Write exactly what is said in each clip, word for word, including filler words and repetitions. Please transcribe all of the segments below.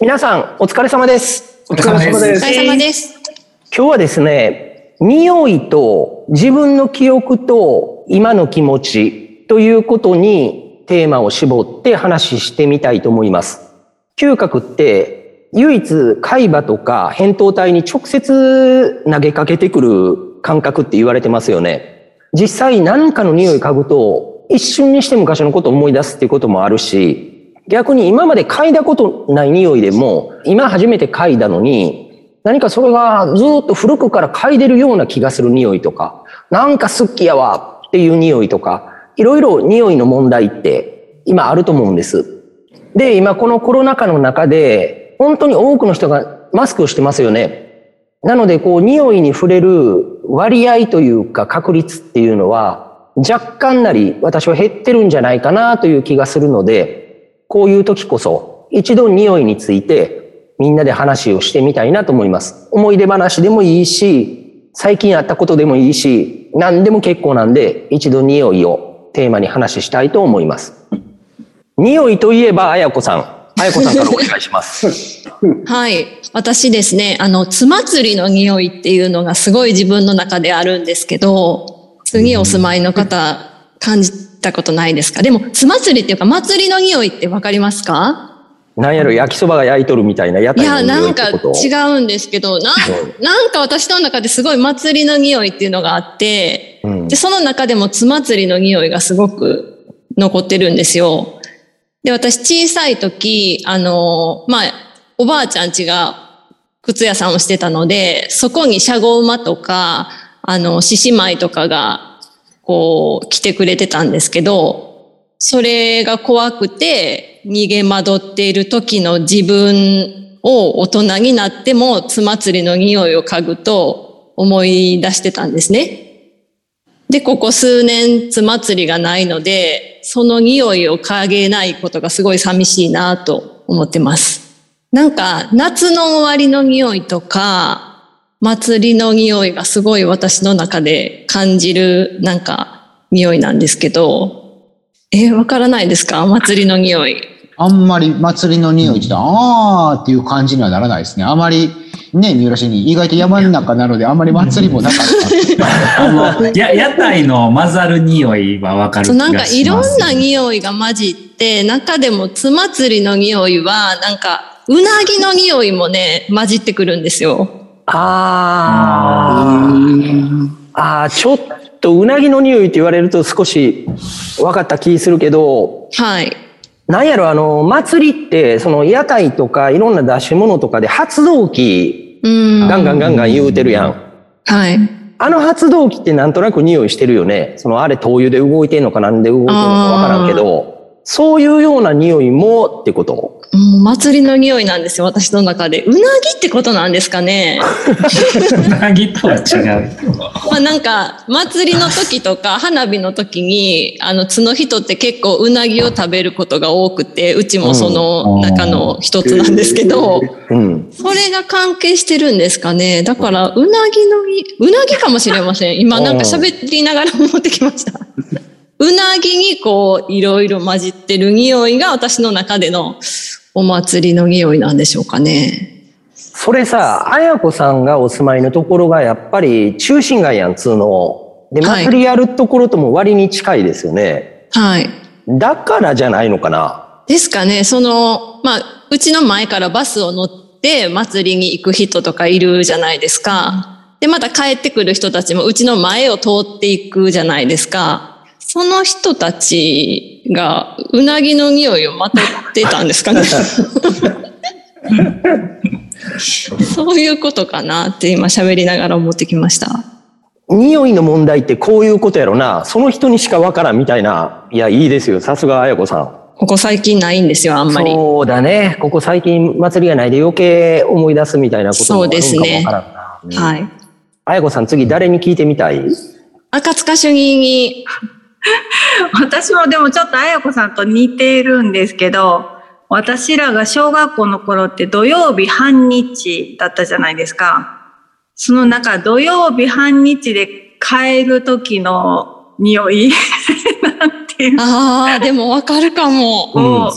皆さんお疲れ様です。 お疲れ様です。 お疲れ様です。 今日はですね、匂いと自分の記憶と今の気持ちということにテーマを絞って話してみたいと思います。嗅覚って唯一海馬とか扁桃体に直接投げかけてくる感覚って言われてますよね。実際何かの匂い嗅ぐと一瞬にして昔のことを思い出すっていうこともあるし、逆に今まで嗅いだことない匂いでも今初めて嗅いだのに何かそれがずっと古くから嗅いでるような気がする匂いとか、なんか好きやわっていう匂いとか、いろいろ匂いの問題って今あると思うんです。で、今このコロナ禍の中で本当に多くの人がマスクをしてますよね。なのでこう匂いに触れる割合というか確率っていうのは若干なり私は減ってるんじゃないかなという気がするので、こういう時こそ一度匂いについてみんなで話をしてみたいなと思います。思い出話でもいいし、最近あったことでもいいし、何でも結構なんで一度匂いをテーマに話したいと思います。匂いといえばあやこさん、あやこさんからお願いします。 はい。私ですね、あの、つまつりの匂いっていうのがすごい自分の中であるんですけど、次お住まいの方感じたことないですか？でも、つまつりっていうか、祭りの匂いってわかりますか？ なんやろ、焼きそばが焼いとるみたいな屋台の匂いってこと？ いや、なんか違うんですけど、な、なんか私の中ですごい祭りの匂いっていうのがあって、うん、で、その中でもつまつりの匂いがすごく残ってるんですよ。で、私小さい時、あの、まあ、おばあちゃん家が靴屋さんをしてたので、そこにシャゴ馬とか、あの、獅子舞とかが、こう、来てくれてたんですけど、それが怖くて、逃げ惑っている時の自分を大人になっても、つまつりの匂いを嗅ぐと思い出してたんですね。で、ここ数年つまつりがないので、その匂いを嗅げないことがすごい寂しいなと思ってます。なんか、夏の終わりの匂いとか、祭りの匂いがすごい私の中で感じるなんか匂いなんですけど、えー、わからないですか？祭りの匂い。 あんまり祭りの匂いってあーっていう感じにはならないですね。あまりね、三浦市に意外と山の中なのであんまり祭りもなかったあのや屋台の混ざる匂いはわかる気がします。 そう、なんかいろんな匂いが混じって、中でもつ祭りの匂いはなんかうなぎの匂いもね混じってくるんですよ。 ああ、ああ、ちょっとうなぎの匂いって言われると少し分かった気するけど、 はい。 なんやろ、あの、祭りって、その屋台とかいろんな出し物とかで発動機、ガンガンガンガン言うてるやん。 はい。 あの発動機ってなんとなく匂いしてるよね。そのあれ灯油で動いてんのかなんで動いてんのか分からんけど、そういうような匂いもってこと？ もう祭りの匂いなんですよ、私の中で。うなぎってことなんですかね。 うなぎとは違う。 まあなんか、祭りの時とか花火の時に、あの、津の人って結構うなぎを食べることが多くて、うちもその中の一つなんですけど、うん、それが関係してるんですかね。だから、うなぎの、うなぎかもしれません。今なんか喋りながら思ってきました。うなぎにこういろいろ混じってる匂いが私の中でのお祭りの匂いなんでしょうかね。 それさ、あやこさんがお住まいのところがやっぱり中心街やんつうので、祭りやるところとも割に近いですよね。 はい。 だからじゃないのかな。 ですかね。そのまあうちの前からバスを乗って祭りに行く人とかいるじゃないですか。でまた帰ってくる人たちもうちの前を通っていくじゃないですか。その人たちがうなぎの匂いをまとってたんですかね。そういうことかなって今喋りながら思ってきました。 匂いの問題ってこういうことやろな。その人にしかわからんみたいな。いや、いいですよ。さすがあやこさん。 ここ最近ないんですよ、あんまり。 そうだね。ここ最近祭りがないで余計思い出すみたいなこともあるんかもわからんな。 そうですね。はい。 あやこさん、次誰に聞いてみたい？ 赤塚主任に。 私もでもちょっとあやこさんと似ているんですけど、私らが小学校の頃って土曜日半日だったじゃないですか。その中土曜日半日で帰る時の匂いなんていう。 ああ、でもわかるかも。 を聞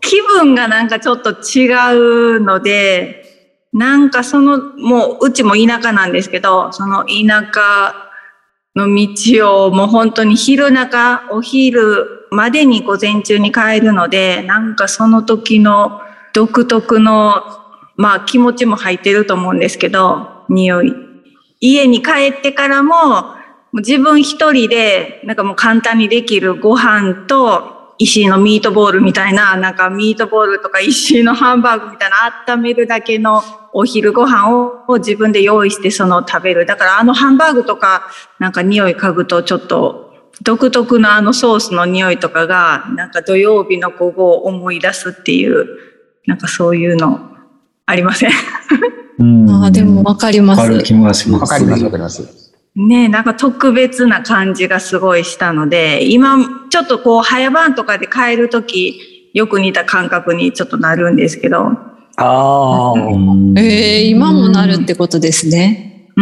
気分がなんかちょっと違うので、なんかその、もううちも田舎なんですけど、その田舎の道をもう本当に昼中、お昼までに午前中に帰るので、なんかその時の独特の、まあ気持ちも入ってると思うんですけど、匂い。家に帰ってからも、もう自分一人で、なんかもう簡単にできるご飯と、石井のミートボールみたいな、なんかミートボールとか石井のハンバーグみたいな温めるだけのお昼ご飯を自分で用意してその食べる。だからあのハンバーグとかなんか匂い嗅ぐとちょっと独特なあのソースの匂いとかがなんか土曜日の午後を思い出すっていう、なんかそういうのありません？ うん、ああ、でもわかります。 わかる気がします。 わかります、わかります。 ねえ、なんか特別な感じがすごいしたので、今ちょっとこう早番とかで帰るときよく似た感覚にちょっとなるんですけど。ああ。 ええー、今もなるってことですね。 うん。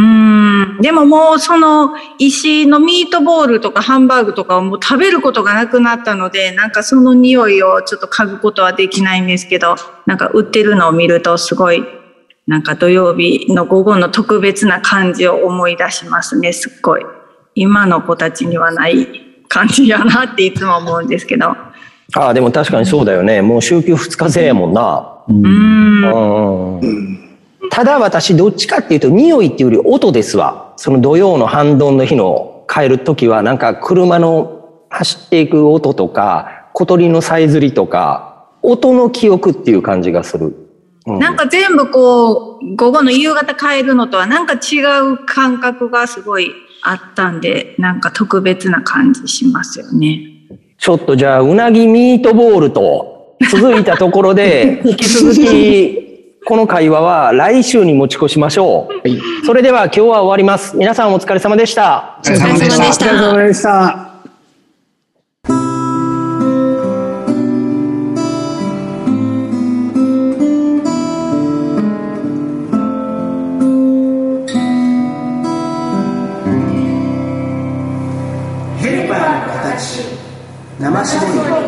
でももうその石井のミートボールとかハンバーグとかをもう食べることがなくなったので、なんかその匂いをちょっと嗅ぐことはできないんですけど、なんか売ってるのを見るとすごいなんか土曜日の午後の特別な感じを思い出しますね、すっごい。今の子たちにはない感じやなっていつも思うんですけど。ああ、でも確かにそうだよね。もう週休ふつか制やもんな。 うん。 うん。ただ私どっちかっていうと匂いっていうより音ですわ。その土曜の半ドンの日の帰るときはなんか車の走っていく音とか小鳥のさえずりとか音の記憶っていう感じがする。 なんか全部こう、午後の夕方帰るのとはなんか違う感覚がすごいあったんで、なんか特別な感じしますよね。 ちょっとじゃあ、うなぎミートボールと続いたところで、引き続き、この会話は来週に持ち越しましょう。はい、それでは今日は終わります。皆さんお疲れ様でした。 お疲れ様でした。お疲れ様でした。 生絞り